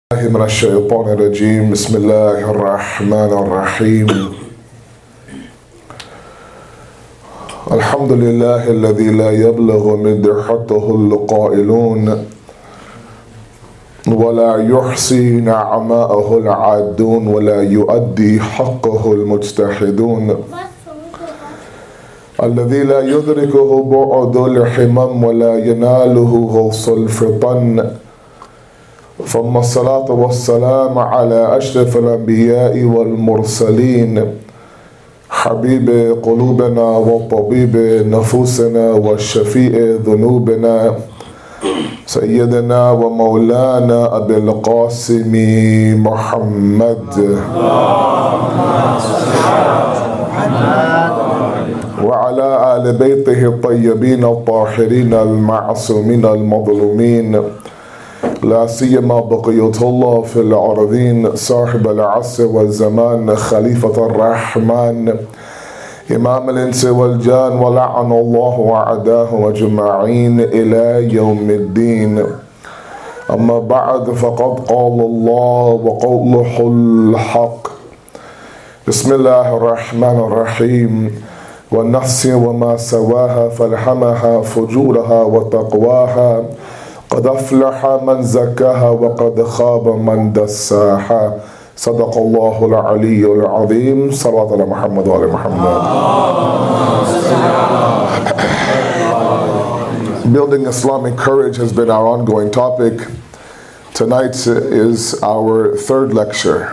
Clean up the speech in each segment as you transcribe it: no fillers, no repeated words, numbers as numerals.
من الشيطان الرجيم بسم الله الرحمن الرحيم الحمد لله الذي لا يبلغ مدحته القائلون ولا يحصي نعماءه العادون ولا يؤدي حقه المجتهدون الذي لا يدركه بعد الحمم ولا يناله غوص الفطن ثم الصلاة والسلام على أشرف الأنبياء والمرسلين حبيب قلوبنا وطبيب نفوسنا وشفيء ذنوبنا سيدنا ومولانا أبي القاسم محمد وعلى آل بيته الطيبين الطاهرين المعصومين المظلومين لا سيما بقية الله في الأرضين صاحب العصر والزمان خليفة الرحمن إمام الإنس والجان ولعن الله وعداه أجمعين إلى يوم الدين. أما بعد فقد قال الله وقوله الحق بسم الله الرحمن الرحيم والنفس وما سواها فالهمها فجورها وتقواها قد أفلح من زكاها وقد خاب من دساها صدق الله العلي العظيم صلوات على محمد وعلى محمد. Building Islamic courage has been our ongoing topic. Tonight is our third lecture.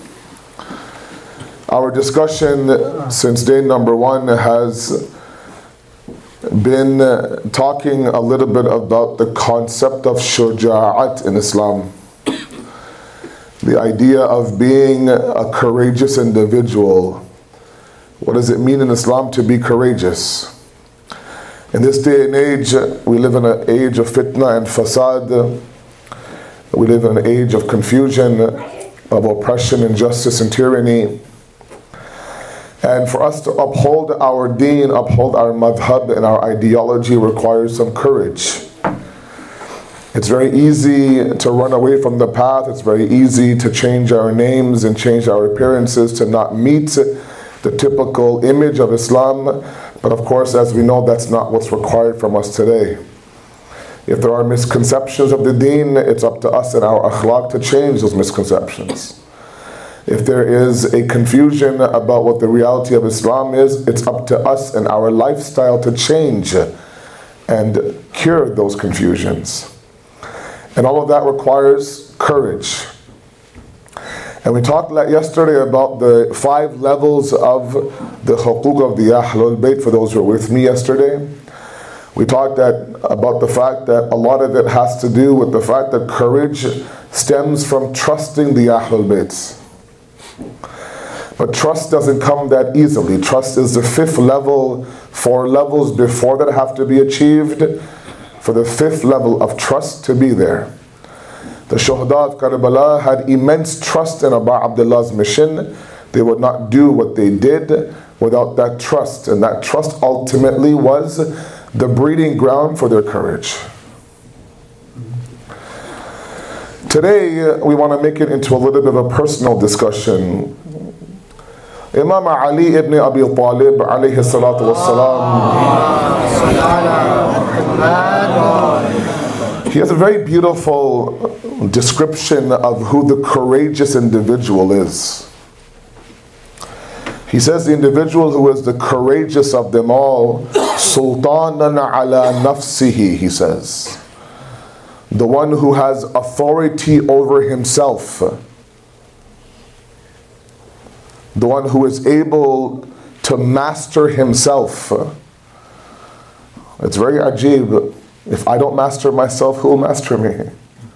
Our discussion since day number 1 has been talking a little bit about the concept of shuja'at in Islam. The idea of being a courageous individual. What does it mean in Islam to be courageous? In this day and age, we live in an age of fitna and fasad. We live in an age of confusion, of oppression, injustice, and tyranny. And for us to uphold our deen, uphold our madhab and our ideology requires some courage. It's very easy to run away from the path. It's very easy to change our names and change our appearances to not meet the typical image of Islam. But of course, as we know, that's not what's required from us today. If there are misconceptions of the deen, it's up to us and our akhlaq to change those misconceptions. If there is a confusion about what the reality of Islam is, it's up to us and our lifestyle to change and cure those confusions. And all of that requires courage. And we talked yesterday about the 5 levels of the huquq of the Ahlul Bayt, for those who were with me yesterday. We talked about the fact that a lot of it has to do with the fact that courage stems from trusting the Ahlul Bayt. But trust doesn't come that easily. Trust is the 5th level. 4 levels before that have to be achieved for the 5th level of trust to be there. The Shuhada of Karbala had immense trust in Abu Abdullah's mission. They would not do what they did without that trust. And that trust ultimately was the breeding ground for their courage. Today, we want to make it into a little bit of a personal discussion. Imam Ali ibn Abi Talib alayhi salatu wassalam, he has a very beautiful description of who the courageous individual is. He says the individual who is the courageous of them all, sultanan ala nafsihi, he says. The one who has authority over himself. The one who is able to master himself. It's very ajib. If I don't master myself, who will master me?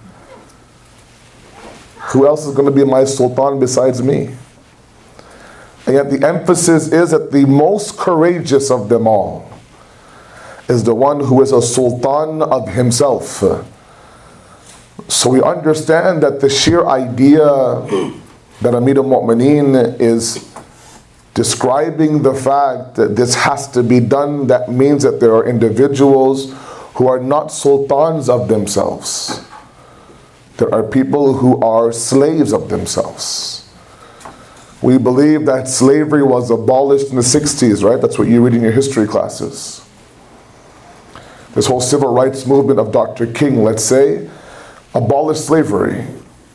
Who else is going to be my sultan besides me? And yet the emphasis is that the most courageous of them all is the one who is a sultan of himself. So we understand that the sheer idea that Amir al-Mu'mineen is describing the fact that this has to be done, that means that there are individuals who are not sultans of themselves. There are people who are slaves of themselves. We believe that slavery was abolished in the 60s, right? That's what you read in your history classes. This whole civil rights movement of Dr. King, let's say, abolished slavery.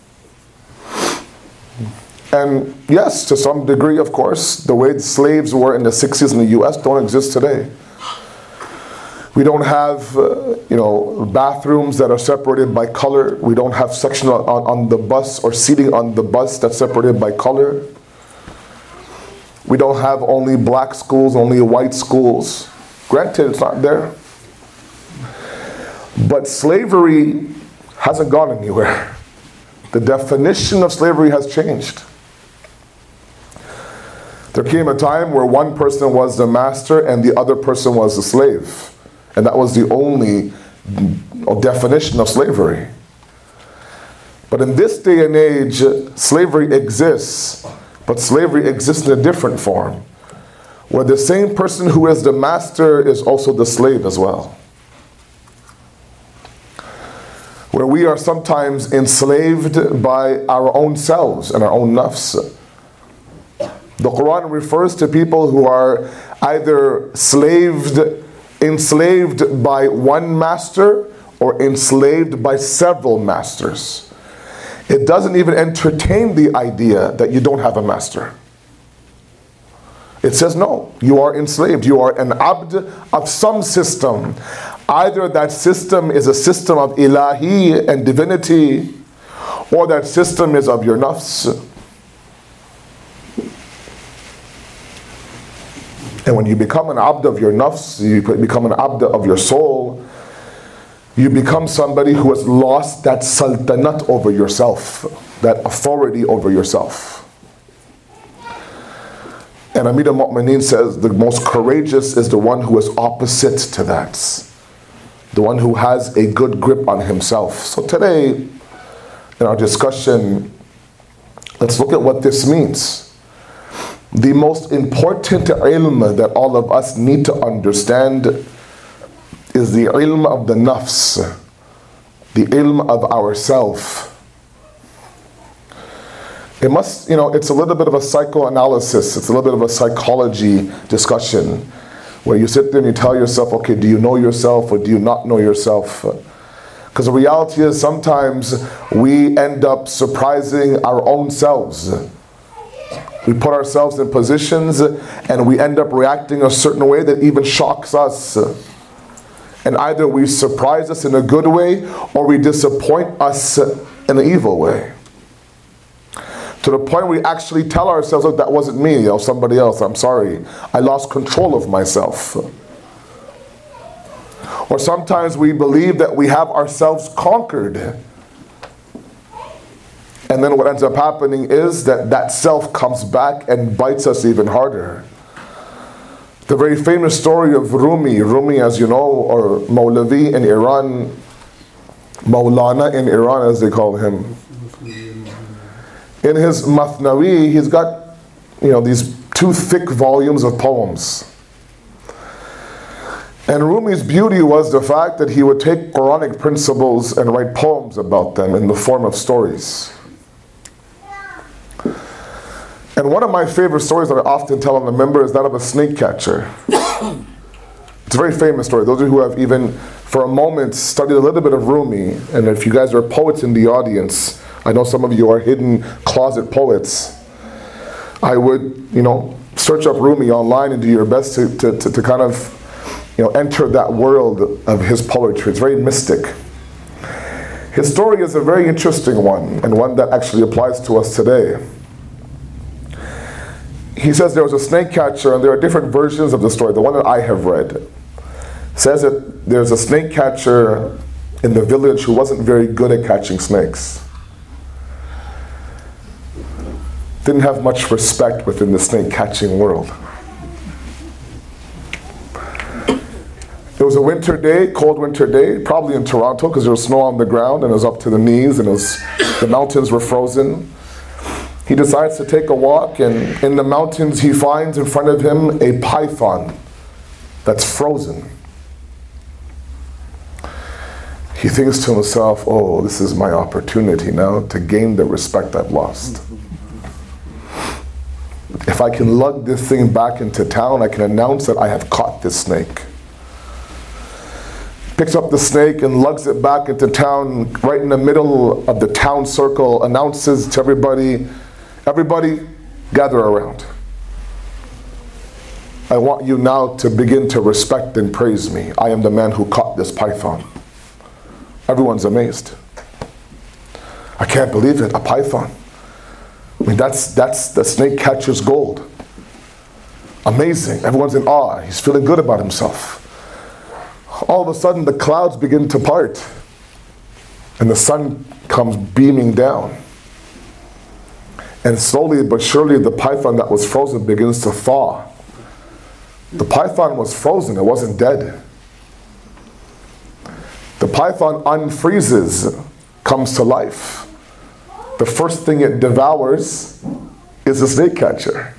And yes, to some degree, of course, the way the slaves were in the 60s in the US don't exist today. We don't have, bathrooms that are separated by color. We don't have section on the bus or seating on the bus that's separated by color. We don't have only black schools, only white schools. Granted, it's not there. But slavery hasn't gone anywhere. The definition of slavery has changed. There came a time where one person was the master and the other person was the slave. And that was the only definition of slavery. But in this day and age, slavery exists, but slavery exists in a different form, where the same person who is the master is also the slave as well. Where we are sometimes enslaved by our own selves and our own nafs. The Quran refers to people who are either enslaved by one master or enslaved by several masters. It doesn't even entertain the idea that you don't have a master. It says no, you are enslaved. You are an abd of some system. Either that system is a system of ilahi and divinity, or that system is of your nafs. And when you become an abd of your nafs, you become an abd of your soul, you become somebody who has lost that sultanate over yourself, that authority over yourself. And Amir al-Mu'mineen says the most courageous is the one who is opposite to that. The one who has a good grip on himself. So today, in our discussion, let's look at what this means. The most important ilm that all of us need to understand is the ilm of the nafs, the ilm of ourself. It must, it's a little bit of a psychoanalysis, it's a little bit of a psychology discussion, where you sit there and you tell yourself, okay, do you know yourself or do you not know yourself? Because the reality is sometimes we end up surprising our own selves. We put ourselves in positions and we end up reacting a certain way that even shocks us. And either we surprise us in a good way or we disappoint us in an evil way. To the point where we actually tell ourselves, look, that wasn't me, somebody else, I'm sorry. I lost control of myself. Or sometimes we believe that we have ourselves conquered. And then what ends up happening is that self comes back and bites us even harder. The very famous story of Rumi, as you know, or Mawlavi in Iran, Maulana in Iran as they call him. In his Mathnawi, he's got, these 2 thick volumes of poems. And Rumi's beauty was the fact that he would take Quranic principles and write poems about them in the form of stories. And one of my favorite stories that I often tell on the member is that of a snake catcher. It's a very famous story. Those of you who have even, for a moment, studied a little bit of Rumi, and if you guys are poets in the audience, I know some of you are hidden closet poets. I would, search up Rumi online and do your best to kind of, enter that world of his poetry. It's very mystic. His story is a very interesting one, and one that actually applies to us today. He says there was a snake catcher, and there are different versions of the story. The one that I have read says that there's a snake catcher in the village who wasn't very good at catching snakes. Didn't have much respect within the snake catching world. It was a winter day, cold winter day, probably in Toronto, because there was snow on the ground and it was up to the knees and the mountains were frozen. He decides to take a walk, and in the mountains he finds in front of him a python that's frozen. he thinks to himself, oh, this is my opportunity now to gain the respect I've lost. If I can lug this thing back into town, I can announce that I have caught this snake. Picks up the snake and lugs it back into town, right in the middle of the town circle, announces to everybody, everybody gather around. I want you now to begin to respect and praise me. I am the man who caught this python. Everyone's amazed. I can't believe it, a python. I mean, that's the snake catcher's gold. Amazing, everyone's in awe. He's feeling good about himself. All of a sudden the clouds begin to part and the sun comes beaming down. And slowly but surely the python that was frozen begins to thaw. The python was frozen, it wasn't dead. The python unfreezes, comes to life. The first thing it devours is the snake catcher.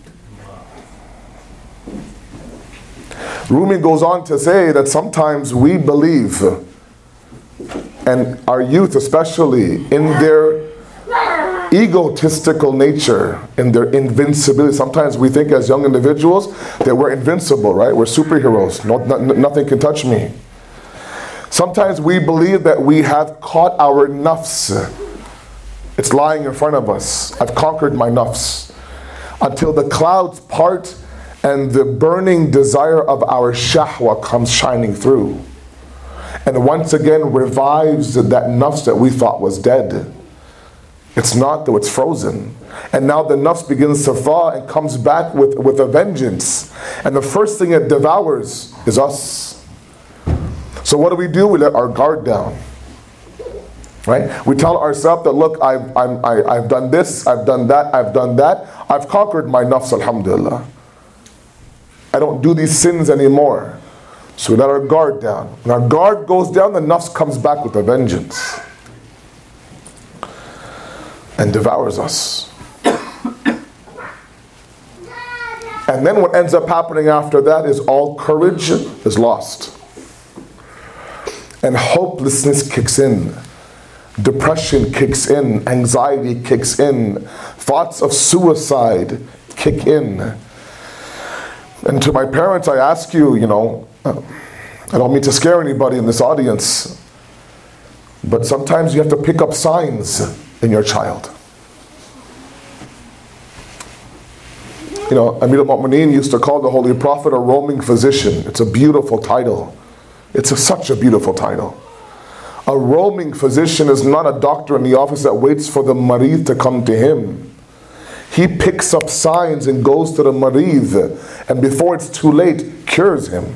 Rumi goes on to say that sometimes we believe, and our youth especially, in their egotistical nature, in their invincibility. Sometimes we think as young individuals that we're invincible, right? We're superheroes. Nothing can touch me. Sometimes we believe that we have caught our nafs. It's lying in front of us. I've conquered my nafs. Until the clouds part and the burning desire of our shahwa comes shining through. And once again revives that nafs that we thought was dead. It's not, though, it's frozen. And now the nafs begins to thaw and comes back with a vengeance. And the first thing it devours is us. So what do? We let our guard down. Right? We tell ourselves that, look, I've done this, I've done that, I've done that. I've conquered my nafs, alhamdulillah. I don't do these sins anymore. So we let our guard down. When our guard goes down, the nafs comes back with a vengeance and devours us. And then what ends up happening after that is all courage is lost. And hopelessness kicks in. Depression kicks in. Anxiety kicks in. Thoughts of suicide kick in. And to my parents, I ask you, I don't mean to scare anybody in this audience, but sometimes you have to pick up signs in your child. Amir al-Mu'mineen used to call the Holy Prophet a roaming physician. It's a beautiful title. It's such a beautiful title. A roaming physician is not a doctor in the office that waits for the marid to come to him. He picks up signs and goes to the marid, and before it's too late, cures him.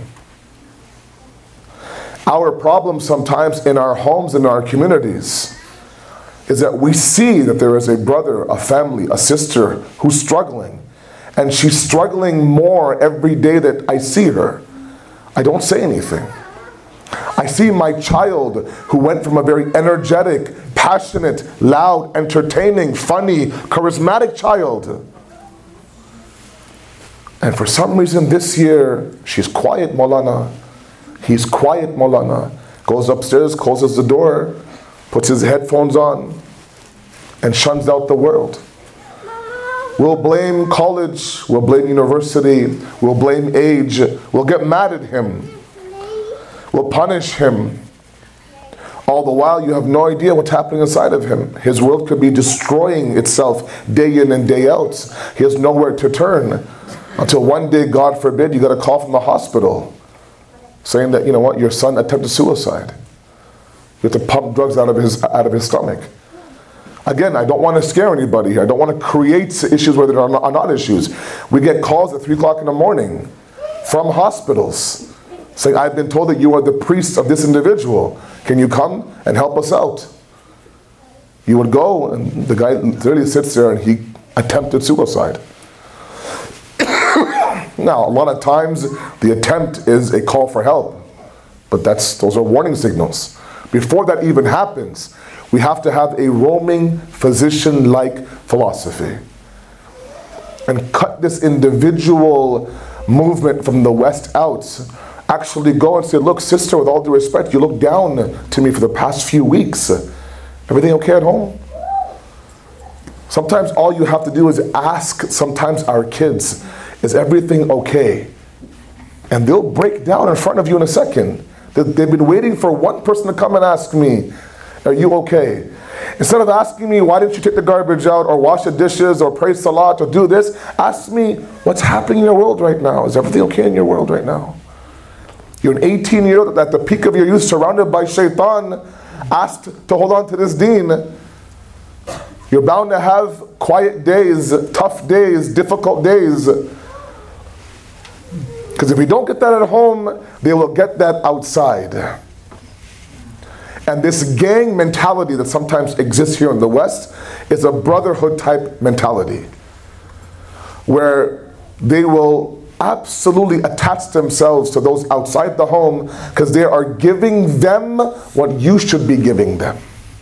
Our problem sometimes in our homes and our communities is that we see that there is a brother, a family, a sister who's struggling. And she's struggling more every day that I see her. I don't say anything. I see my child who went from a very energetic, passionate, loud, entertaining, funny, charismatic child. And for some reason this year, she's quiet, Maulana. He's quiet, Maulana. Goes upstairs, closes the door, puts his headphones on, and shuns out the world. We'll blame college, we'll blame university, we'll blame age, we'll get mad at him. We'll punish him. All the while you have no idea what's happening inside of him. His world could be destroying itself day in and day out. He has nowhere to turn. Until one day, God forbid, you got a call from the hospital saying that, your son attempted suicide. You have to pump drugs out of his stomach. Again, I don't want to scare anybody here. I don't want to create issues where there are not issues. We get calls at 3 o'clock in the morning from hospitals saying, I've been told that you are the priest of this individual. Can you come and help us out? You would go, and the guy literally sits there and he attempted suicide. Now, a lot of times the attempt is a call for help, but those are warning signals. Before that even happens, we have to have a roaming physician-like philosophy and cut this individual movement from the West out actually go and say, look, sister, with all due respect, you look down to me for the past few weeks. Everything okay at home? Sometimes all you have to do is ask, sometimes our kids, is everything okay? And they'll break down in front of you in a second. They've been waiting for one person to come and ask me, are you okay? Instead of asking me, why didn't you take the garbage out, or wash the dishes, or pray salat, or do this, ask me, what's happening in your world right now? Is everything okay in your world right now? You're an 18-year-old at the peak of your youth, surrounded by shaitan, asked to hold on to this deen. You're bound to have quiet days, tough days, difficult days. Because if we don't get that at home, they will get that outside. And this gang mentality that sometimes exists here in the West is a brotherhood type mentality, where they will absolutely attach themselves to those outside the home because they are giving them what you should be giving them.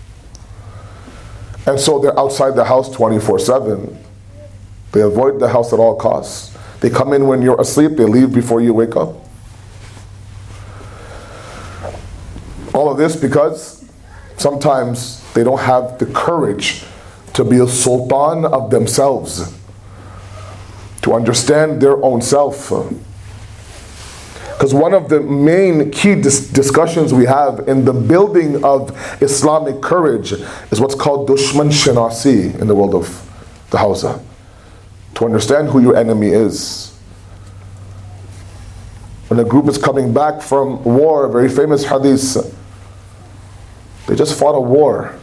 And so they're outside the house 24/7. They avoid the house at all costs. They come in when you're asleep, they leave before you wake up. All of this because sometimes they don't have the courage to be a sultan of themselves, to understand their own self. Because one of the main key discussions we have in the building of Islamic courage is what's called dushman shinasi in the world of the Hausa. To understand who your enemy is. When a group is coming back from war, a very famous hadith, they just fought a war.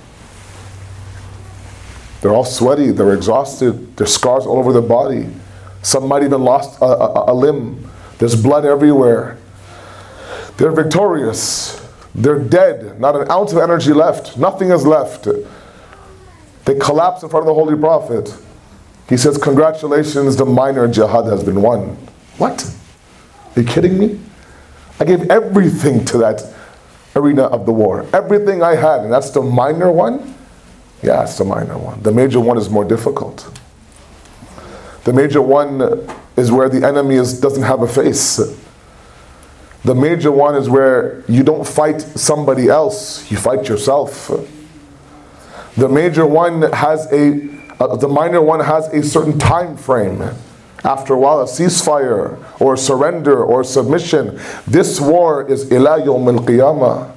They're all sweaty, they're exhausted, there's scars all over their body. Some might even lost a limb. There's blood everywhere. They're victorious. They're dead. Not an ounce of energy left. Nothing is left. They collapse in front of the Holy Prophet. He says, congratulations, the minor jihad has been won. What? Are you kidding me? I gave everything to that arena of the war. Everything I had, and that's the minor one? Yeah, it's the minor one. The major one is more difficult. The major one is where the enemy doesn't have a face. The major one is where you don't fight somebody else, you fight yourself. The major one has the minor one has a certain time frame. After a while, a ceasefire or surrender or submission. This war is ila yawm al-qiyamah.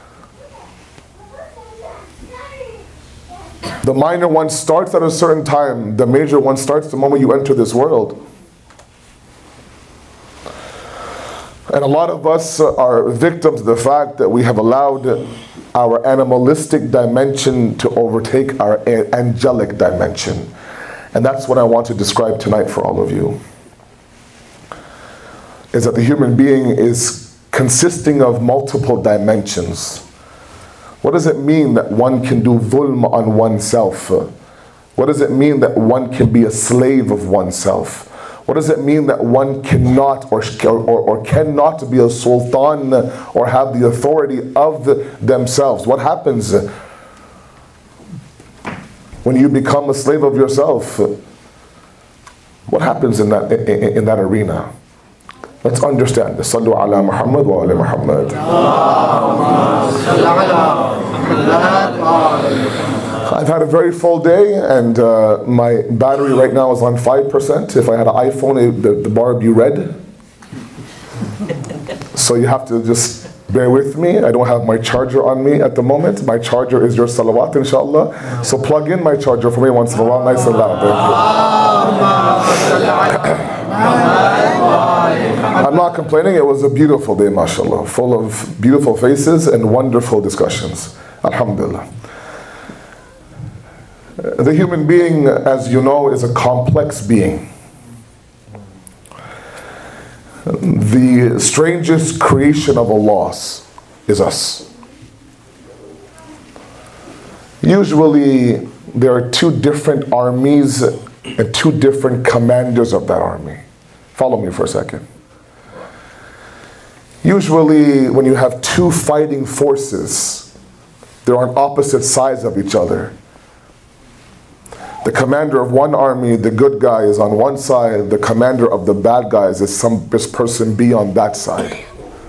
The minor one starts at a certain time. The major one starts the moment you enter this world. And a lot of us are victims of the fact that we have allowed our animalistic dimension to overtake our angelic dimension. And that's what I want to describe tonight for all of you. Is that the human being is consisting of multiple dimensions. What does it mean that one can do dhulm on oneself? What does it mean that one can be a slave of oneself? What does it mean that one cannot or cannot be a sultan or have the authority of themselves? What happens when you become a slave of yourself? What happens in that arena? Let's understand this. Sallu ala Muhammad wa ala Muhammad. I've had a very full day, and my battery right now is on 5%. If I had an iPhone, the bar would be red. So you have to just bear with me. I don't have my charger on me at the moment. My charger is your salawat, inshallah. So plug in my charger for me once in a while, nice and loud. I'm not complaining. It was a beautiful day, mashallah, full of beautiful faces and wonderful discussions. Alhamdulillah. The human being, as you know, is a complex being. The strangest creation of Allah is us. Usually, there are two different armies and two different commanders of that army. Follow me for a second. Usually, when you have two fighting forces, they're on opposite sides of each other. The commander of one army, the good guy, is on one side. The commander of the bad guys is this person B on that side.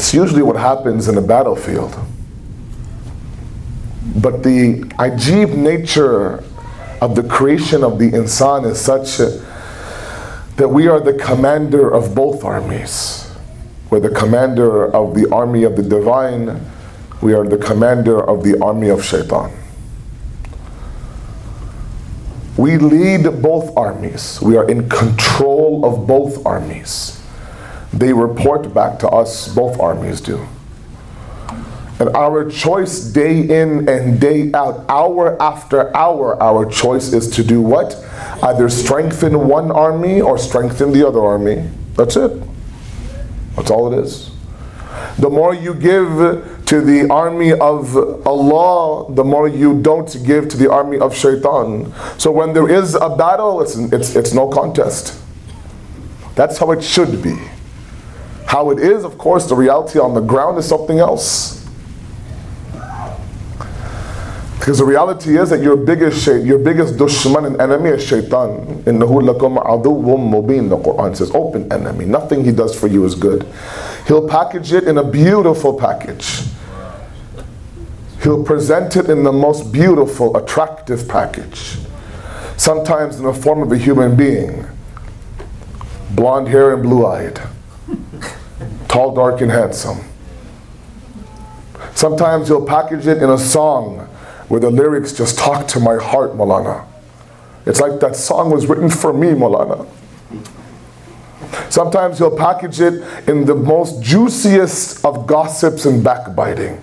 It's usually what happens in a battlefield. But the ajib nature of the creation of the insan is such that we are the commander of both armies. We're the commander of the army of the divine. We are the commander of the army of shaitan. We lead both armies. We are in control of both armies. They report back to us, both armies do. And our choice day in and day out, hour after hour, our choice is to do what? Either strengthen one army or strengthen the other army. That's it. That's all it is. The more you give to the army of Allah, the more you don't give to the army of shaitan. So when there is a battle, it's no contest. That's how it should be. How it is, of course, the reality on the ground is something else. Because the reality is that your biggest dushman and enemy is shaitan. إِنَّهُ لَكُمْ عَدُوٌّ مُبِينٌ. The Quran says, open enemy. Nothing he does for you is good. He'll package it in a beautiful package. He'll present it in the most beautiful, attractive package. Sometimes in the form of a human being. Blonde hair and blue-eyed. Tall, dark, and handsome. Sometimes he'll package it in a song where the lyrics just talk to my heart, Maulana. It's like that song was written for me, Maulana. Sometimes he'll package it in the most juiciest of gossips and backbiting.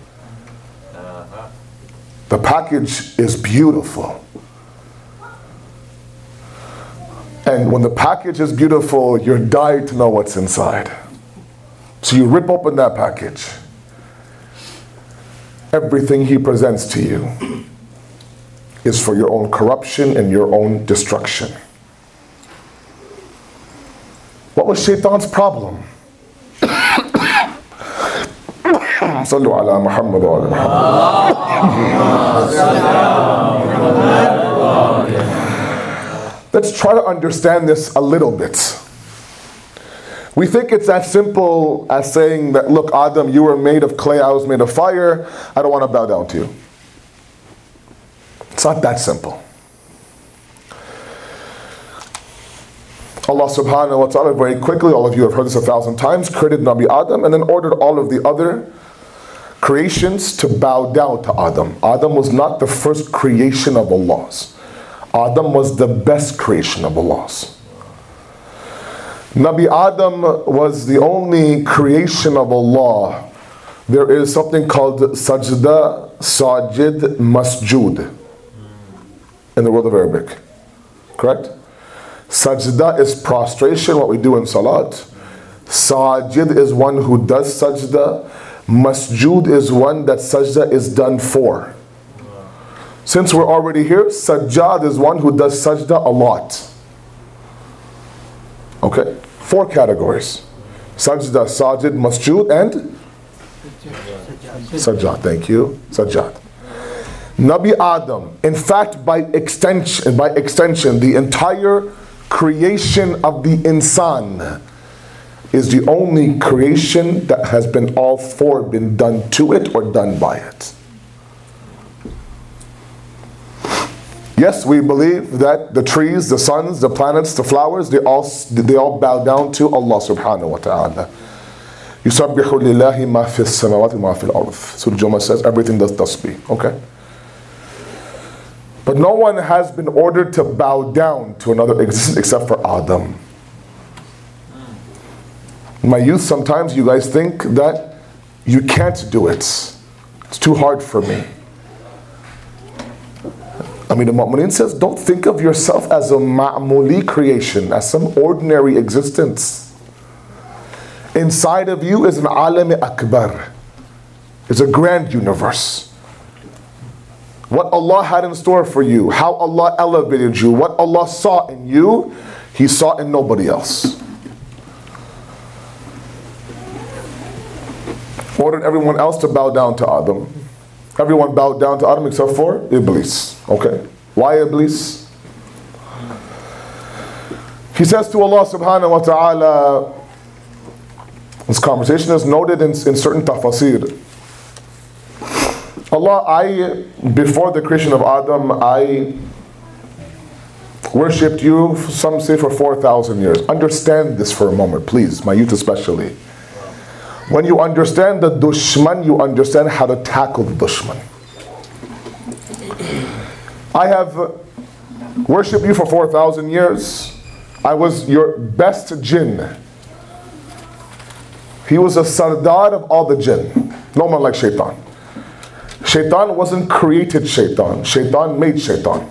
The package is beautiful. And when the package is beautiful, you're dying to know what's inside. So you rip open that package. Everything he presents to you is for your own corruption and your own destruction. What was Shaitan's problem? Sallu ala Muhammad wa ala Muhammad. Let's try to understand this a little bit. We think it's as simple as saying that, look, Adam, you were made of clay, I was made of fire, I don't want to bow down to you. It's not that simple. Allah subhanahu wa ta'ala very quickly, all of you have heard this 1,000 times, created Nabi Adam and then ordered all of the other creations to bow down to Adam. Adam was not the first creation of Allah's. Adam was the best creation of Allah's. Nabi Adam was the only creation of Allah. There is something called sajda, sajid, masjud in the world of Arabic. Correct? Sajda is prostration, what we do in salat. Sajid is one who does sajda. Masjud is one that sajda is done for. Since we're already here, sajjad is one who does sajda a lot. Okay? 4 categories. Sajda, sajid, masjud, and sajjad. Thank you. Sajjad. Nabi Adam, in fact, by extension, the entire creation of the insan is the only creation that has been all 4 been done to it or done by it. Yes, we believe that the trees, the suns, the planets, the flowers, they all bow down to Allah subhanahu wa ta'ala. يُسَبِّحُ لِلَّهِ مَا فِي السَّمَاوَاتِ وَمَا فِي الْأَرْضِ. Surah Jummah says everything does tasbih. Okay? But no one has been ordered to bow down to another existence except for Adam. In my youth, sometimes you guys think that you can't do it. It's too hard for me. Amir al-Mu'mineen says, don't think of yourself as a ma'muli creation, as some ordinary existence. Inside of you is an alam akbar. It's a grand universe. What Allah had in store for you, how Allah elevated you, what Allah saw in you, He saw in nobody else. Ordered everyone else to bow down to Adam. Everyone bowed down to Adam except for Iblis. Okay. Why Iblis? He says to Allah subhanahu wa ta'ala, This conversation is noted in certain tafasir. Allah, before the creation of Adam, I worshipped you, some say for 4,000 years. Understand this for a moment, please, my youth especially. When you understand the dushman, you understand how to tackle the dushman. I have worshipped you for 4,000 years. I was your best jinn. He was a sardar of all the jinn. No one like shaitan. Shaitan wasn't created shaitan. Shaitan made shaitan.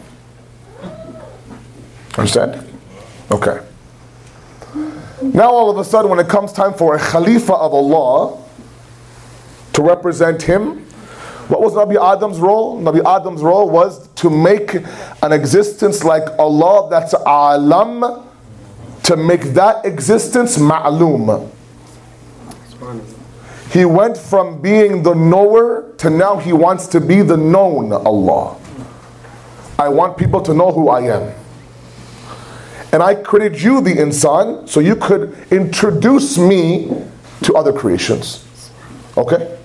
Understand? Okay. Now all of a sudden when it comes time for a Khalifa of Allah to represent him, what was Nabi Adam's role? Nabi Adam's role was to make an existence like Allah that's alam, to make that existence ma'loom. He went from being the knower to now he wants to be the known Allah. I want people to know who I am. And I created you, the insan, so you could introduce me to other creations. Okay?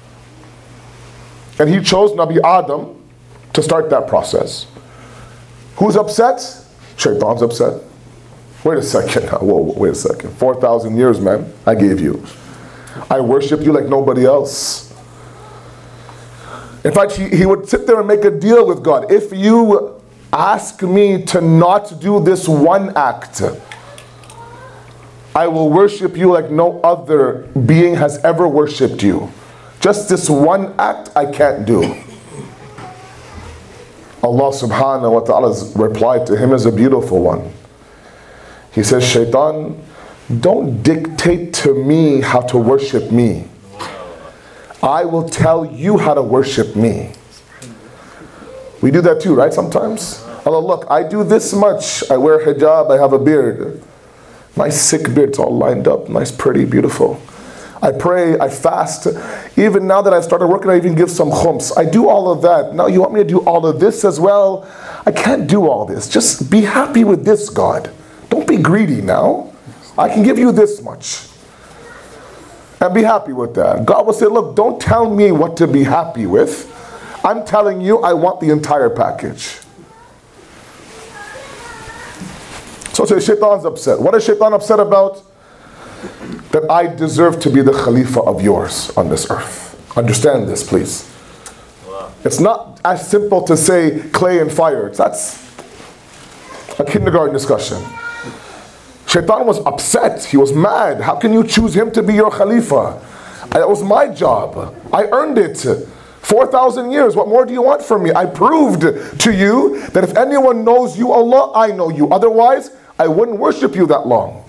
And he chose Nabi Adam to start that process. Who's upset? Shaitan's upset. Wait a second. Whoa, wait a second. 4,000 years, man, I gave you. I worship you like nobody else. In fact, he would sit there and make a deal with God. If you ask me to not do this one act, I will worship you like no other being has ever worshipped you. Just this one act I can't do. Allah subhanahu wa ta'ala's reply to him is a beautiful one. He says, Shaitan, don't dictate to me how to worship me. I will tell you how to worship me. We do that too, right, sometimes? Allah, look, I do this much. I wear hijab, I have a beard. Nice sick beard, it's all lined up, nice, pretty, beautiful. I pray, I fast. Even now that I've started working, I even give some khums. I do all of that. Now you want me to do all of this as well? I can't do all this. Just be happy with this, God. Don't be greedy now. I can give you this much. And be happy with that. God will say, look, don't tell me what to be happy with. I'm telling you, I want the entire package. So say Shaitan's upset. What is Shaitan upset about? That I deserve to be the Khalifa of yours on this earth. Understand this, please. It's not as simple to say clay and fire. That's a kindergarten discussion. Shaitan was upset. He was mad. How can you choose him to be your Khalifa? That was my job. I earned it. 4,000 years. What more do you want from me? I proved to you that if anyone knows you, Allah, I know you. Otherwise, I wouldn't worship you that long.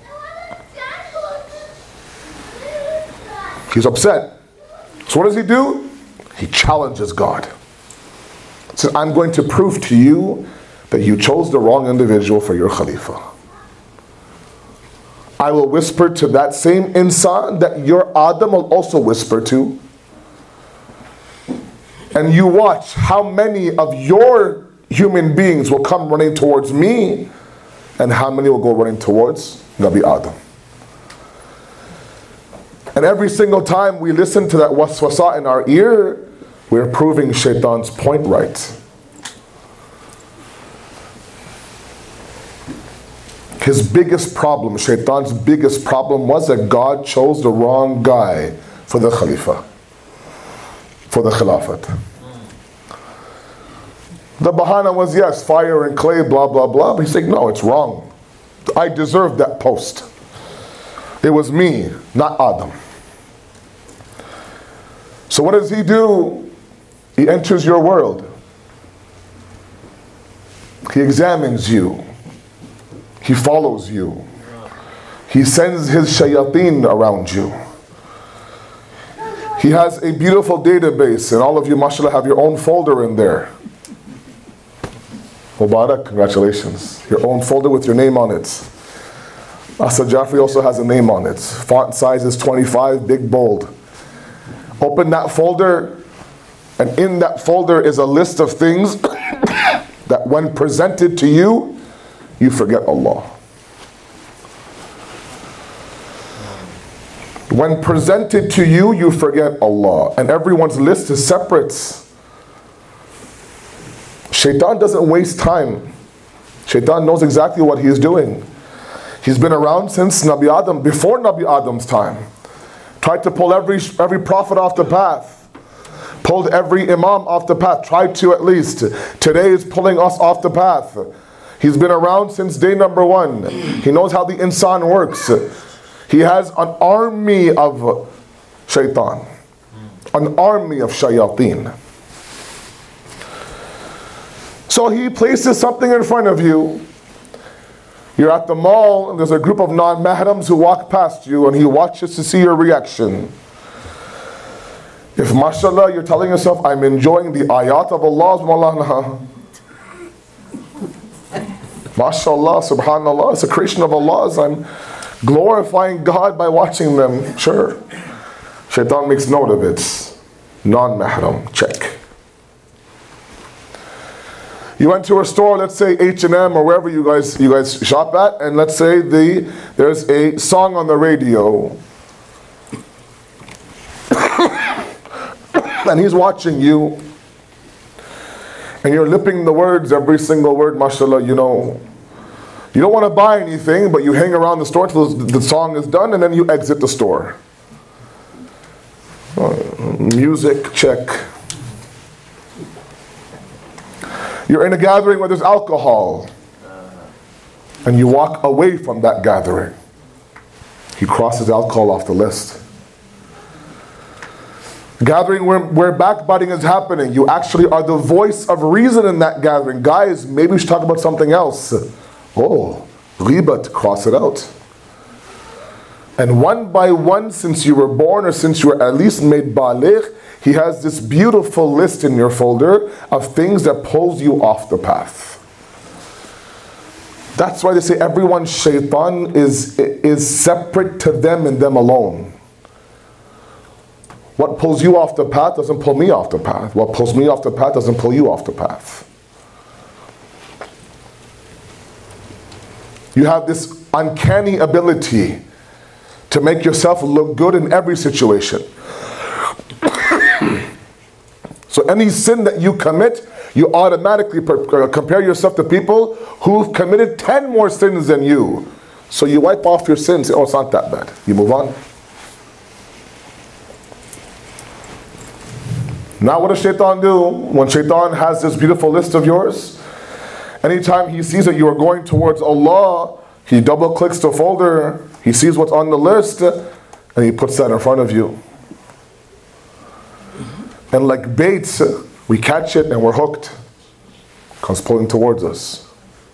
He's upset. So what does he do? He challenges God. He says, I'm going to prove to you that you chose the wrong individual for your Khalifa. I will whisper to that same insan that your Adam will also whisper to. And you watch how many of your human beings will come running towards me and how many will go running towards Nabi Adam. And every single time we listen to that waswasa in our ear, we're proving Shaitan's point right. His biggest problem, Shaitan's biggest problem was that God chose the wrong guy for the Khalifa, for the Khilafat. The bahana was, yes, fire and clay, blah, blah, blah. But he's saying, no, it's wrong. I deserved that post. It was me, not Adam. So what does he do? He enters your world. He examines you. He follows you. He sends his shayateen around you. He has a beautiful database, and all of you, mashallah, have your own folder in there. Mubarak, congratulations. Your own folder with your name on it. Asad Jafri also has a name on it. Font size is 25, big, bold. Open that folder, and in that folder is a list of things that when presented to you, you forget Allah. When presented to you, you forget Allah. And everyone's list is separate. Shaitan doesn't waste time. Shaitan knows exactly what he's doing. He's been around since Nabi Adam, before Nabi Adam's time. Tried to pull every prophet off the path. Pulled every imam off the path. Tried to at least. Today is pulling us off the path. He's been around since day number one. He knows how the insan works. He has an army of shaitan. An army of shayateen. So he places something in front of you. You're at the mall and there's a group of non-mahrams who walk past you and he watches to see your reaction. If mashallah you're telling yourself, I'm enjoying the ayat of Allah, mashallah, subhanallah, it's a creation of Allah's, I'm glorifying God by watching them, sure. Shaitan makes note of it. Non-mahram, check. You went to a store, let's say H&M or wherever you guys shop at, and let's say there's a song on the radio. And he's watching you. And you're lipping the words, every single word, mashallah, you know. You don't want to buy anything, but you hang around the store until the song is done, and then you exit the store. Music, check. You're in a gathering where there's alcohol, and you walk away from that gathering. He crosses alcohol off the list. Gathering where backbiting is happening, you actually are the voice of reason in that gathering. Guys, maybe we should talk about something else. Oh, ghibat, cross it out. And one by one, since you were born or since you were at least made baligh, he has this beautiful list in your folder of things that pulls you off the path. That's why they say everyone's shaitan is separate to them and them alone. What pulls you off the path doesn't pull me off the path. What pulls me off the path doesn't pull you off the path. You have this uncanny ability to make yourself look good in every situation. So any sin that you commit, you automatically compare yourself to people who've committed 10 more sins than you. So you wipe off your sins, say, oh, it's not that bad. You move on. Now what does shaitan do? When shaitan has this beautiful list of yours, anytime he sees that you are going towards Allah, he double clicks the folder, he sees what's on the list, and he puts that in front of you. And like baits, we catch it and we're hooked. Comes pulling towards us.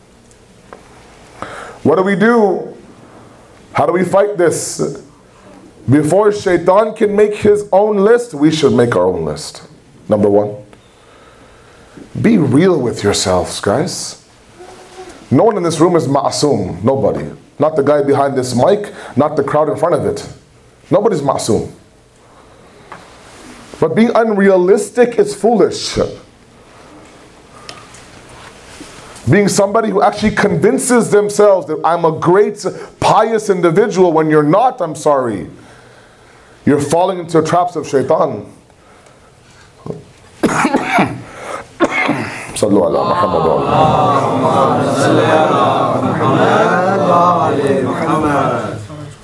What do? How do we fight this? Before shaitan can make his own list, we should make our own list. Number one, be real with yourselves, guys. No one in this room is ma'asum. Nobody. Not the guy behind this mic, not the crowd in front of it. Nobody's ma'asum. But being unrealistic is foolish. Being somebody who actually convinces themselves that I'm a great, pious individual when you're not, I'm sorry. You're falling into the traps of shaitan. Sallu ala Muhammad wa ala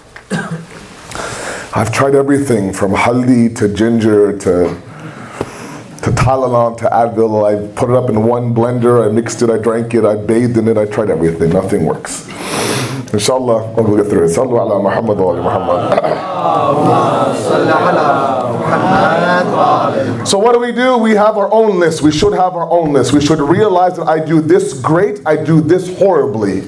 I've tried everything from haldi to ginger to Tylenol to Advil. I put it up in one blender, I mixed it, I drank it, I bathed in it, I tried everything. Nothing works. Inshallah, we'll get through it. Sallu ala Muhammad wa ala Muhammad. So what do? We have our own list. We should have our own list. We should realize that I do this great, I do this horribly.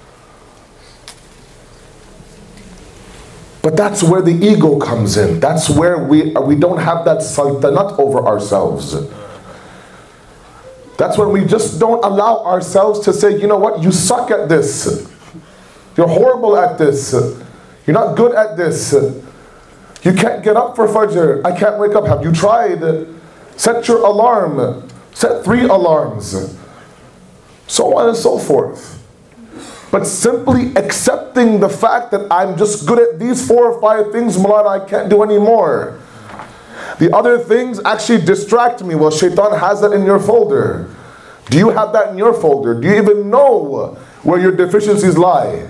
But that's where the ego comes in. That's where we don't have that sultanat over ourselves. That's when we just don't allow ourselves to say, you know what, you suck at this. You're horrible at this. You're not good at this. You can't get up for Fajr. I can't wake up. Have you tried? Set your alarm. Set 3 alarms. So on and so forth. But simply accepting the fact that I'm just good at these 4 or 5 things, Mulana, I can't do any more. The other things actually distract me. Well, shaitan has that in your folder. Do you have that in your folder? Do you even know where your deficiencies lie?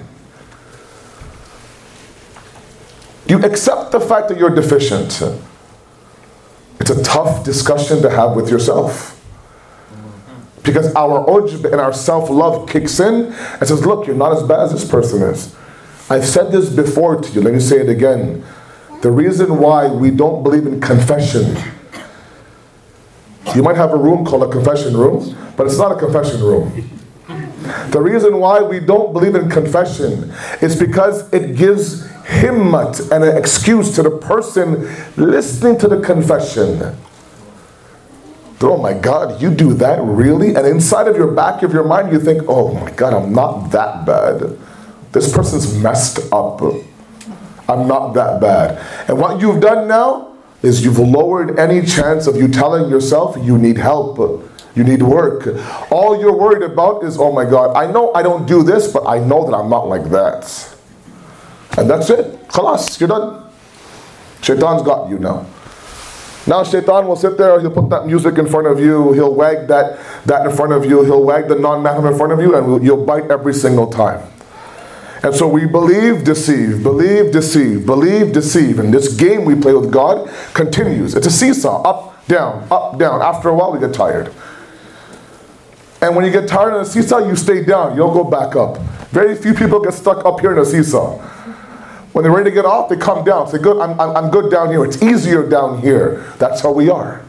Do you accept the fact that you're deficient? It's a tough discussion to have with yourself. Because our ujb and our self-love kicks in and says, look, you're not as bad as this person is. I've said this before to you, let me say it again. The reason why we don't believe in confession, you might have a room called a confession room, but it's not a confession room. The reason why we don't believe in confession is because it gives himmat and an excuse to the person listening to the confession. Oh my God, you do that, really? And inside of your back of your mind you think, oh my God, I'm not that bad. This person's messed up. I'm not that bad. And what you've done now is you've lowered any chance of you telling yourself you need help, you need work. All you're worried about is, oh my God, I know I don't do this, but I know that I'm not like that. And that's it. Khalas, you're done. Shaitan's got you now. Now shaitan will sit there, he'll put that music in front of you, he'll wag that in front of you, he'll wag the non-mahram in front of you, and you'll bite every single time. And so we believe, deceive, believe, deceive, believe, deceive. And this game we play with God continues. It's a seesaw, up, down, up, down. After a while we get tired. And when you get tired on the seesaw, you stay down, you don't go back up. Very few people get stuck up here in a seesaw. When they're ready to get off, they come down. Say, good, I'm good down here. It's easier down here. That's how we are.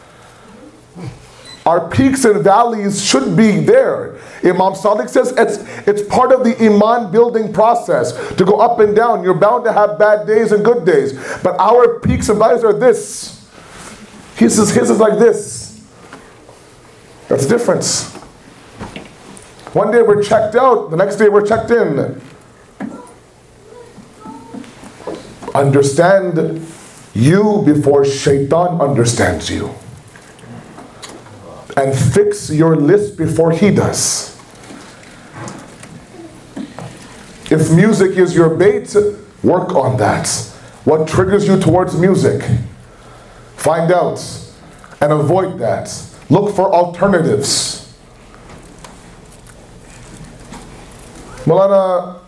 Our peaks and valleys should be there. Imam Sadiq says it's part of the iman building process to go up and down. You're bound to have bad days and good days. But our peaks and valleys are this. His is like this. That's the difference. One day we're checked out, the next day we're checked in. Understand you before shaitan understands you. And fix your list before he does. If music is your bait, work on that. What triggers you towards music? Find out and avoid that. Look for alternatives. Mulana,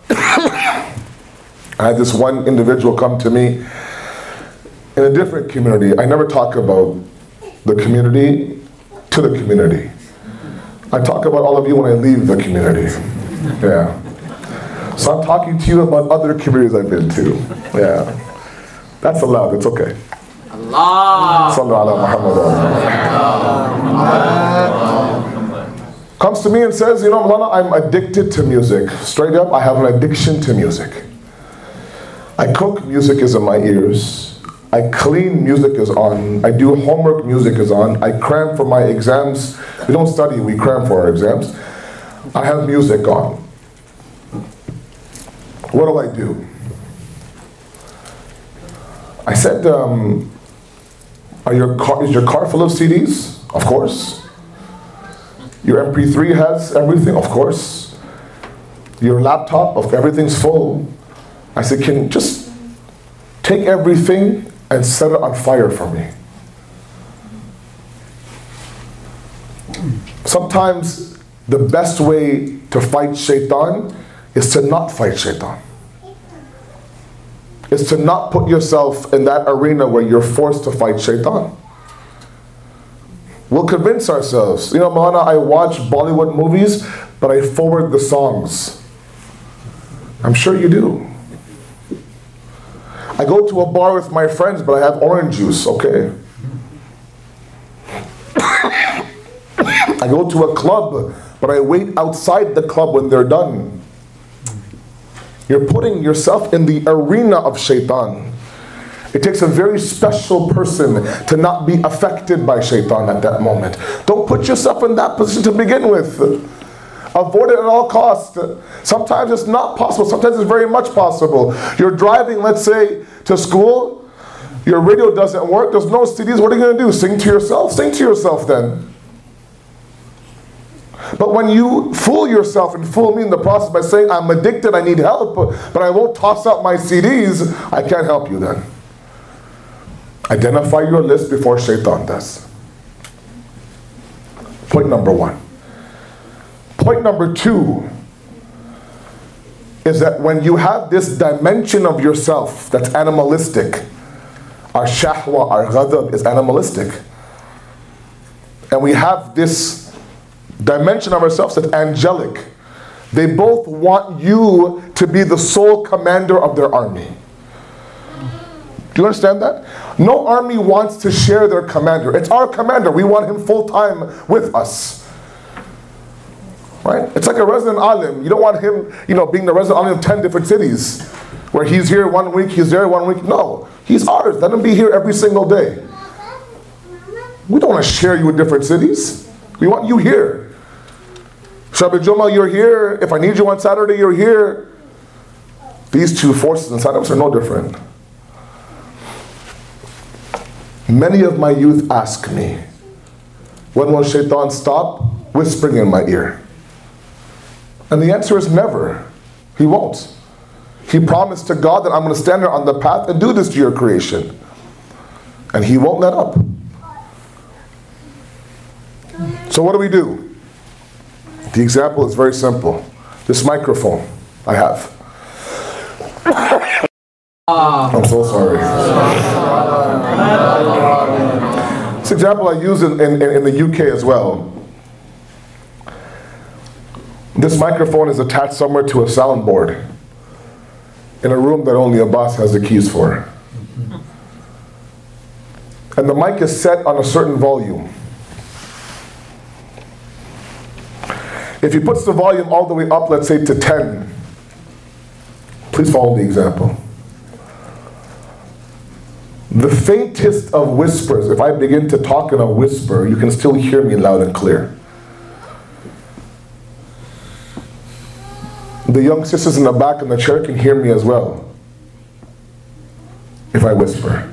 I had this one individual come to me in a different community. I never talk about the community to the community. I talk about all of you when I leave the community. Yeah. So I'm talking to you about other communities I've been to. Yeah. That's allowed, it's okay. Allah. Sallu ala Muhammad. Comes to me and says, you know, Mulana, I'm addicted to music. Straight up, I have an addiction to music. I cook, music is in my ears. I clean, music is on. I do homework, music is on. I cram for my exams. We don't study, we cram for our exams. I have music on. What do I do? I said, is your car full of CDs? Of course. Your MP3 has everything? Of course. Your laptop, everything's full. I said, can you just take everything and set it on fire for me? Sometimes the best way to fight shaitan is to not fight shaitan. Is to not put yourself in that arena where you're forced to fight shaitan. We'll convince ourselves. You know, Mulana, I watch Bollywood movies, but I forward the songs. I'm sure you do. I go to a bar with my friends, but I have orange juice, okay? I go to a club, but I wait outside the club when they're done. You're putting yourself in the arena of shaitan. It takes a very special person to not be affected by shaitan at that moment. Don't put yourself in that position to begin with. Avoid it at all costs. Sometimes it's not possible. Sometimes it's very much possible. You're driving, let's say, to school. Your radio doesn't work. There's no CDs. What are you going to do? Sing to yourself? Sing to yourself then. But when you fool yourself and fool me in the process by saying, I'm addicted, I need help, but I won't toss out my CDs, I can't help you then. Identify your list before shaitan does. Point number one. Point number two is that when you have this dimension of yourself that's animalistic, our shahwa, our ghadab is animalistic, and we have this dimension of ourselves that's angelic, they both want you to be the sole commander of their army. Do you understand that? No army wants to share their commander. It's our commander. We want him full time with us. Right? It's like a resident alim. You don't want him, being the resident alim of 10 different cities, where he's here 1 week, he's there 1 week. No, he's ours. Let him be here every single day. We don't want to share you with different cities. We want you here. Shabbat Juma, you're here. If I need you on Saturday, you're here. These two forces inside of us are no different. Many of my youth ask me, when will shaitan stop whispering in my ear? And the answer is never. He won't. He promised to God that I'm going to stand there on the path and do this to your creation. And he won't let up. So what do? The example is very simple. This microphone I have. I'm so sorry. This example I use in the UK as well. This microphone is attached somewhere to a soundboard in a room that only Abbas has the keys for. And the mic is set on a certain volume. If he puts the volume all the way up, let's say to 10, please follow the example. The faintest of whispers, if I begin to talk in a whisper, you can still hear me loud and clear. The young sisters in the back in the chair can hear me as well if I whisper.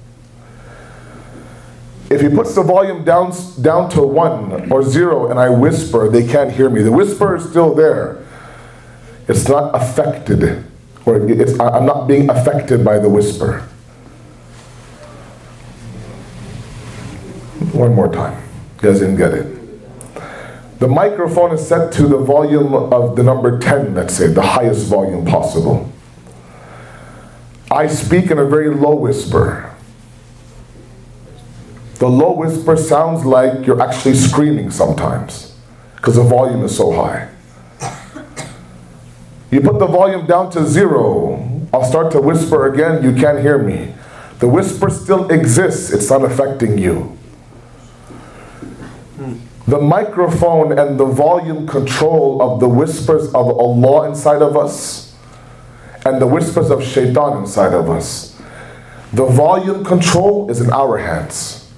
If he puts the volume down to 1 or 0 and I whisper, they can't hear me. The whisper is still there. It's not affected, or I'm not being affected by the whisper. One more time. You guys didn't get it. The microphone is set to the volume of the number 10, let's say, the highest volume possible. I speak in a very low whisper. The low whisper sounds like you're actually screaming sometimes, because the volume is so high. You put the volume down to 0, I'll start to whisper again, you can't hear me. The whisper still exists, it's not affecting you. The microphone and the volume control of the whispers of Allah inside of us and the whispers of shaitan inside of us. The volume control is in our hands.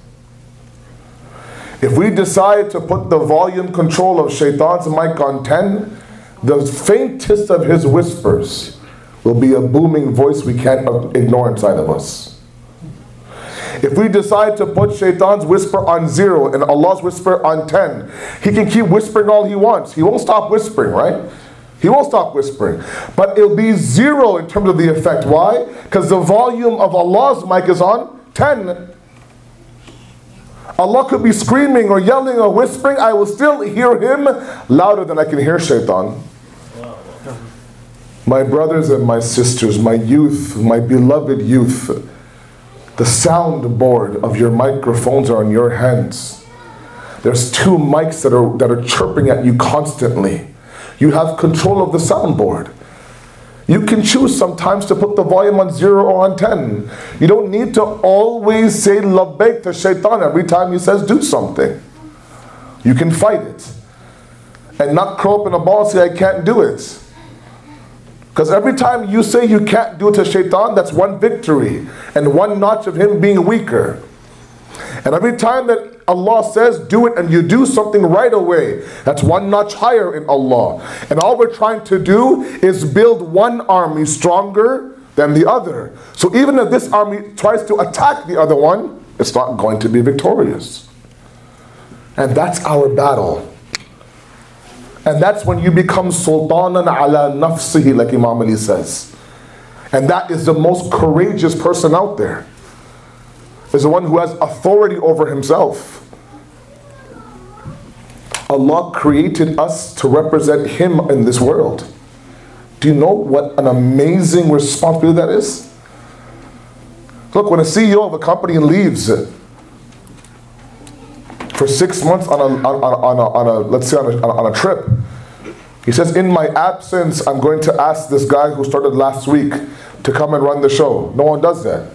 If we decide to put the volume control of shaitan's mic on 10, the faintest of his whispers will be a booming voice we can't ignore inside of us. If we decide to put shaitan's whisper on 0 and Allah's whisper on 10, he can keep whispering all he wants. He won't stop whispering, right? He won't stop whispering. But it'll be 0 in terms of the effect. Why? Because the volume of Allah's mic is on 10. Allah could be screaming or yelling or whispering. I will still hear him louder than I can hear shaitan. My brothers and my sisters, my youth, my beloved youth, the soundboard of your microphones are in your hands. There's 2 mics that are chirping at you constantly. You have control of the soundboard. You can choose sometimes to put the volume on 0 or on 10. You don't need to always say labbaik to shaitan every time he says do something. You can fight it and not curl up in a ball and say I can't do it. Because every time you say you can't do it to shaitan, that's one victory and one notch of him being weaker. And every time that Allah says do it and you do something right away, that's one notch higher in Allah. And all we're trying to do is build one army stronger than the other. So even if this army tries to attack the other one, it's not going to be victorious. And that's our battle. And that's when you become sultanan ala nafsihi, like Imam Ali says. And that is the most courageous person out there. Is the one who has authority over himself. Allah created us to represent Him in this world. Do you know what an amazing responsibility that is? Look, when a CEO of a company leaves for 6 months on a trip, he says, in my absence, I'm going to ask this guy who started last week to come and run the show. No one does that.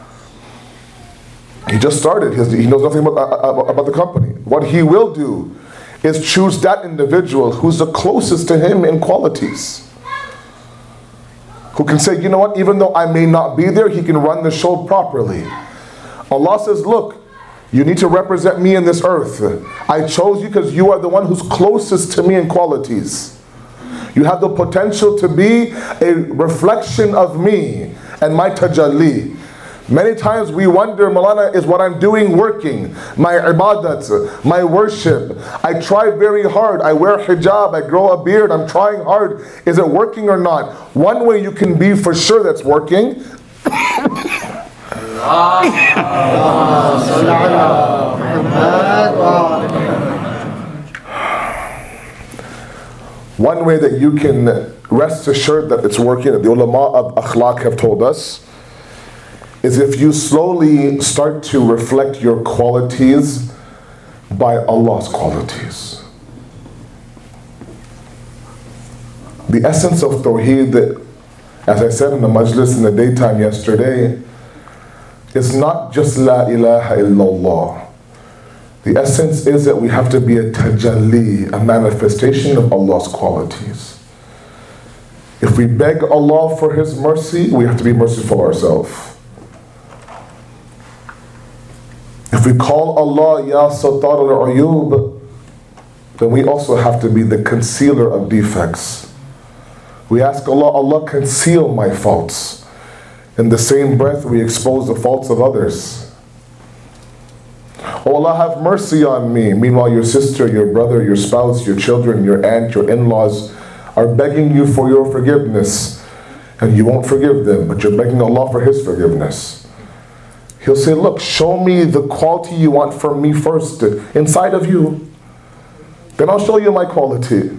He just started. He knows nothing about the company. What he will do is choose that individual who's the closest to him in qualities. Who can say, you know what, even though I may not be there, he can run the show properly. Allah says, look, you need to represent me in this earth. I chose you because you are the one who's closest to me in qualities. You have the potential to be a reflection of me and my tajalli. Many times we wonder, Malana, is what I'm doing working? My ibadat, my worship. I try very hard. I wear hijab, I grow a beard, I'm trying hard. Is it working or not? One way you can be for sure that's working. One way that you can rest assured that it's working, that the ulama of akhlaq have told us, is if you slowly start to reflect your qualities by Allah's qualities. The essence of Tawheed, as I said in the majlis in the daytime yesterday, is not just La ilaha illallah. The essence is that we have to be a tajalli, a manifestation of Allah's qualities. If we beg Allah for His mercy, we have to be merciful ourselves. If we call Allah Ya Sattar al-Uyub, then we also have to be the concealer of defects. We ask Allah, Allah conceal my faults. In the same breath, we expose the faults of others. Oh Allah, have mercy on me. Meanwhile, your sister, your brother, your spouse, your children, your aunt, your in-laws are begging you for your forgiveness. And you won't forgive them, but you're begging Allah for His forgiveness. He'll say, look, show me the quality you want from me first, inside of you. Then I'll show you my quality.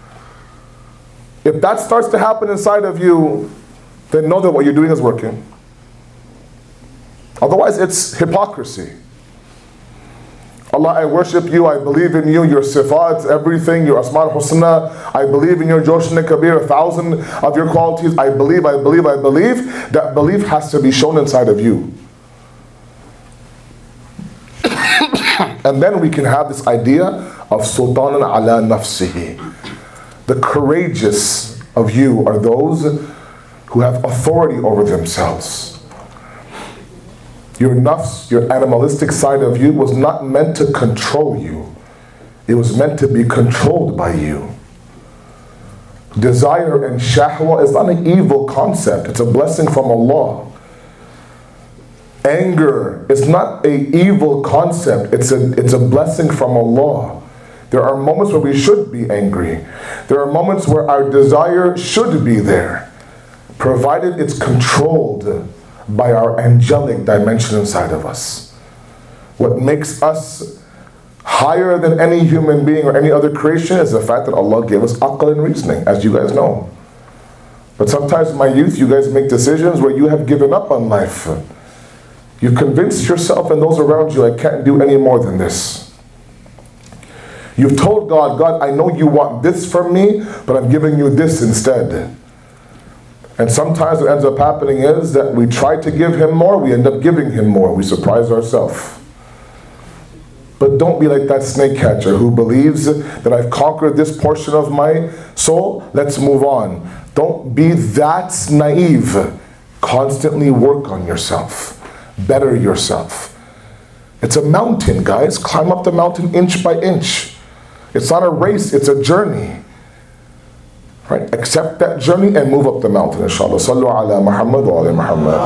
If that starts to happen inside of you, then know that what you're doing is working. Otherwise, it's hypocrisy. Allah, I worship you, I believe in you, your sifat, everything, your asma al-husna, I believe in your joshan kabir, 1,000 of your qualities, I believe. That belief has to be shown inside of you. And then we can have this idea of sultanan ala nafsihi. The courageous of you are those who have authority over themselves. Your nafs, your animalistic side of you, was not meant to control you. It was meant to be controlled by you. Desire and shahwa is not an evil concept. It's a blessing from Allah. Anger is not an evil concept. It's a blessing from Allah. There are moments where we should be angry. There are moments where our desire should be there, provided it's controlled by our angelic dimension inside of us. What makes us higher than any human being or any other creation is the fact that Allah gave us aql and reasoning, as you guys know. But sometimes, my youth, you guys make decisions where you have given up on life. You convinced yourself and those around you, I can't do any more than this. You've told God, God, I know you want this from me, but I'm giving you this instead. And sometimes what ends up happening is that we try to give Him more, we end up giving Him more. We surprise ourselves. But don't be like that snake catcher who believes that I've conquered this portion of my soul, let's move on. Don't be that naive. Constantly work on yourself. Better yourself. It's a mountain, guys. Climb up the mountain inch by inch. It's not a race, it's a journey. Right? Accept that journey and move up the mountain, inshallah. Sallu ala Muhammad wa ala Muhammad.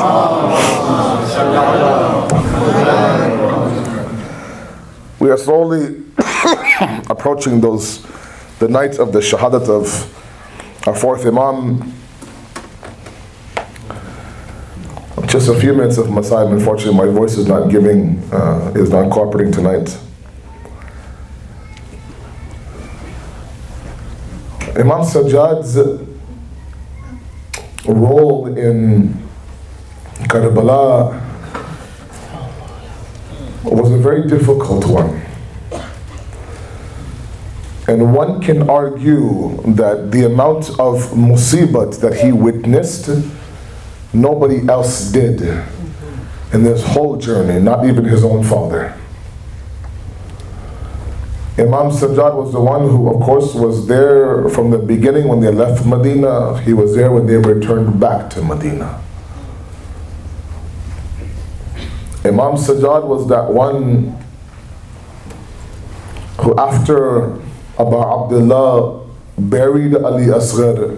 We are slowly approaching those the night of the Shahadat of our fourth Imam. Just a few minutes of Masaib. Unfortunately, my voice is not cooperating tonight. Imam Sajjad's role in Karbala was a very difficult one. And one can argue that the amount of musibat that he witnessed, nobody else did in this whole journey, not even his own father. Imam Sajjad was the one who, of course, was there from the beginning when they left Medina. He was there when they returned back to Medina. Imam Sajjad was that one who, after Abu Abdullah buried Ali Asghar,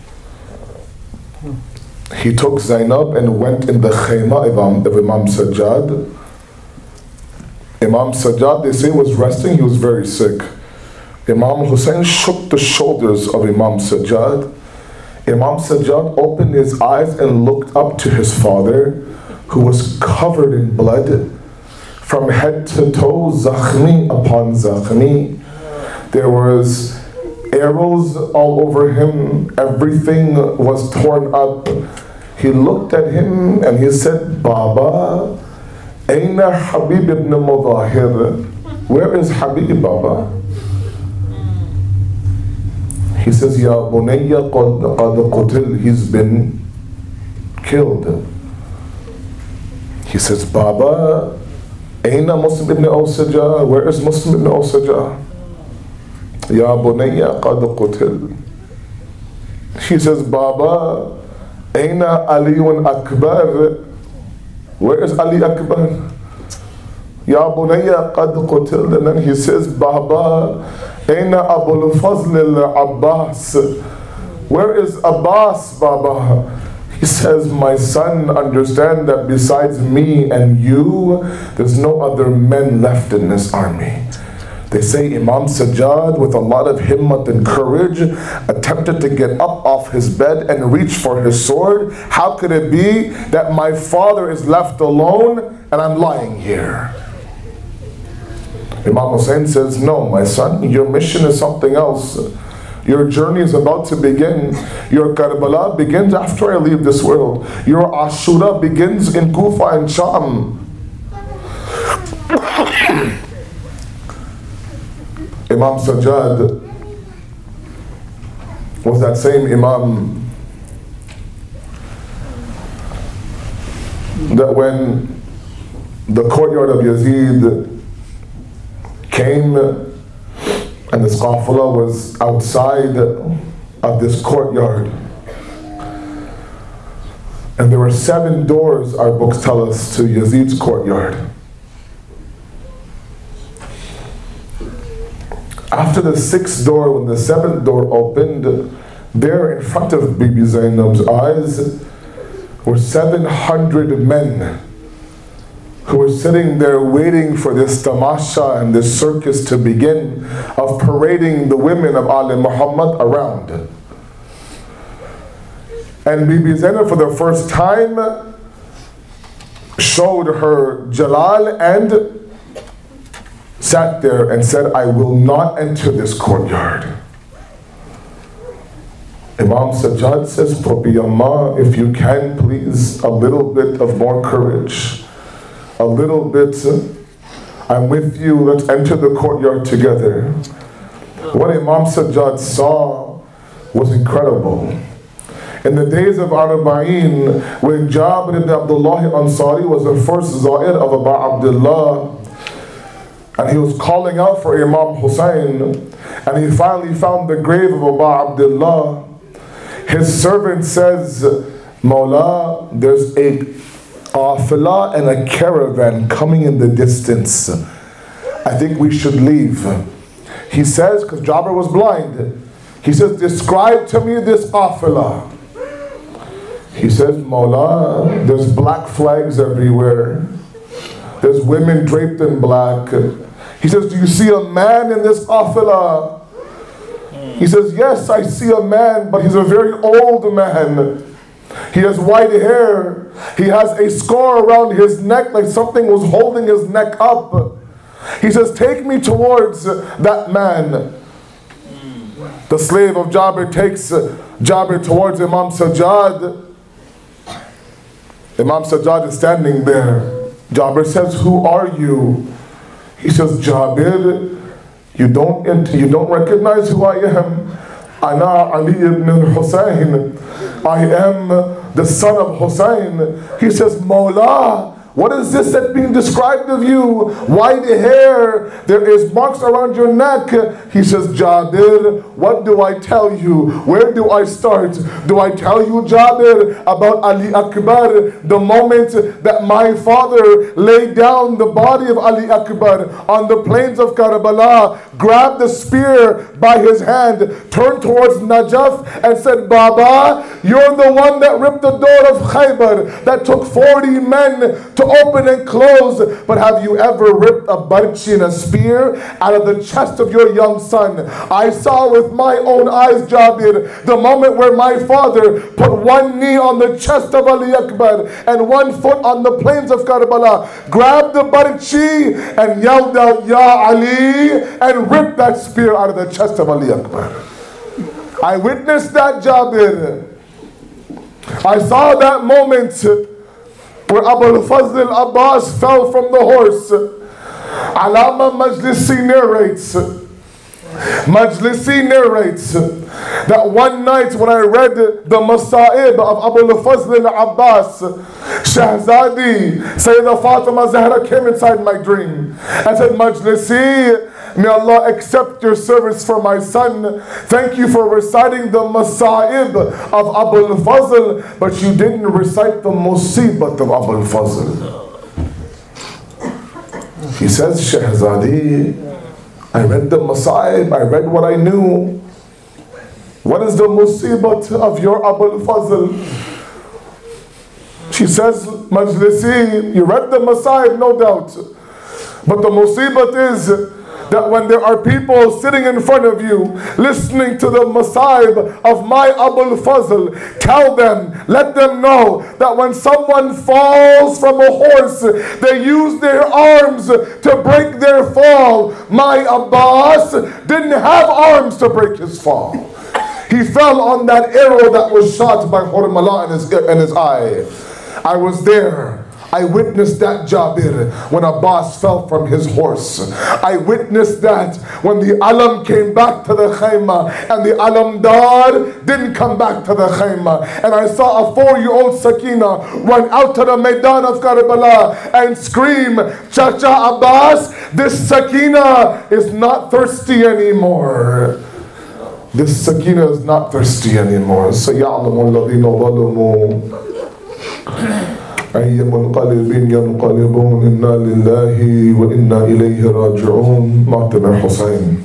he took Zainab and went in the khayma of Imam Sajjad. Imam Sajjad, they say, was resting. He was very sick. Imam Hussein shook the shoulders of Imam Sajjad. Imam Sajjad opened his eyes and looked up to his father, who was covered in blood from head to toe, zakhmi upon zakhmi. There was arrows all over him. Everything was torn up. He looked at him and he said, Baba, Aina Habib ibn Mudahir? Where is Habib, Baba? He says, Ya Bunayya qad qutil, he's been killed. He says, Baba, Aina Muslim ibn Awsaja? Where is Muslim ibn Awsaja? Ya Bunayya qad qutil. He says, Baba, Aina Aliyun Akbar? Where is Ali Akbar? Ya Bunayya qad qutil. And then he says, Baba, Aina Abul Fazl al-Abbas? Where is Abbas, Baba? He says, my son, understand that besides me and you, there's no other men left in this army. They say Imam Sajjad, with a lot of himmat and courage, attempted to get up off his bed and reach for his sword. How could it be that my father is left alone and I'm lying here? Imam Hussein says, no, my son, your mission is something else. Your journey is about to begin. Your Karbala begins after I leave this world. Your Ashura begins in Kufa and Sham. Imam Sajjad was that same Imam that when the courtyard of Yazid came and the Qafila was outside of this courtyard, and there were 7 doors, our books tell us, to Yazid's courtyard. After the 6th door, when the 7th door opened, there in front of Bibi Zainab's eyes were 700 men who were sitting there waiting for this tamasha and this circus to begin of parading the women of Ali Muhammad around. And Bibi Zainab for the first time showed her Jalal and sat there and said, I will not enter this courtyard. Imam Sajjad says, Tobi Amma, if you can, please, a little bit of more courage. A little bit, I'm with you, let's enter the courtyard together. What Imam Sajjad saw was incredible. In the days of Arba'in, when Jabir ibn Abdullah Ansari was the first Za'ir of Abu Abdullah, and he was calling out for Imam Hussein, and he finally found the grave of Abu Abdullah, his servant says, Mawla, there's a qafila and a caravan coming in the distance. I think we should leave. He says, because Jabir was blind, he says, describe to me this qafila. He says, Mawla, there's black flags everywhere. There's women draped in black. He says, do you see a man in this qafila? He says, yes, I see a man, but he's a very old man. He has white hair. He has a scar around his neck like something was holding his neck up. He says, take me towards that man. The slave of Jabir takes Jabir towards Imam Sajjad. Imam Sajjad is standing there. Jabir says, who are you? He says, Jabir, you don't recognize who I am. Ana Ali ibn al-Husayn. I am the son of Hussein. He says, Mawla, what is this that's being described of you? White hair, there is marks around your neck. He says, Jabir, what do I tell you? Where do I start? Do I tell you, Jabir, about Ali Akbar, the moment that my father laid down the body of Ali Akbar on the plains of Karbala, grabbed the spear by his hand, turned towards Najaf and said, Baba, you're the one that ripped the door of Khaybar, that took 40 men to open and close, but have you ever ripped a barchi and a spear out of the chest of your young son? I saw with my own eyes, Jabir, the moment where my father put one knee on the chest of Ali Akbar and one foot on the plains of Karbala, grabbed the barchi and yelled out, Ya Ali, and ripped that spear out of the chest of Ali Akbar. I witnessed that, Jabir. I saw that moment where Abu al-Fazl al-Abbas fell from the horse. Alama Majlisi narrates that one night when I read the Masa'ib of Abu al-Fazl al-Abbas, Shahzadi, Sayyidah Fatima Zahra came inside my dream and said, Majlisi, may Allah accept your service for my son. Thank you for reciting the Masa'ib of Abu al-Fazl, but you didn't recite the Musibat of Abu al-Fazl. He says, Shahzadi, I read the Masa'ib, I read what I knew. What is the Musibat of your Abu al-Fazl? She says, Majlisi, you read the Masa'ib, no doubt. But the Musibat is that when there are people sitting in front of you listening to the Masa'ib of my Abu al-Fazl, tell them, let them know that when someone falls from a horse, they use their arms to break their fall. My Abbas didn't have arms to break his fall. He fell on that arrow that was shot by Hurmala in his eye. I was there. I witnessed that, Jabir, when Abbas fell from his horse. I witnessed that when the alam came back to the khayma and the alamdar didn't come back to the khayma. And I saw a 4-year-old Sakina run out to the Maidan of Karbala and scream, Chacha Abbas, this Sakina is not thirsty anymore. This Sakina is not thirsty anymore. سَيَعْلَمُ الَّذِينَ ظَلَمُوا أي منقلب ينقلبون إنا لله وإنا إليه راجعون. Maqtam al-Hussein.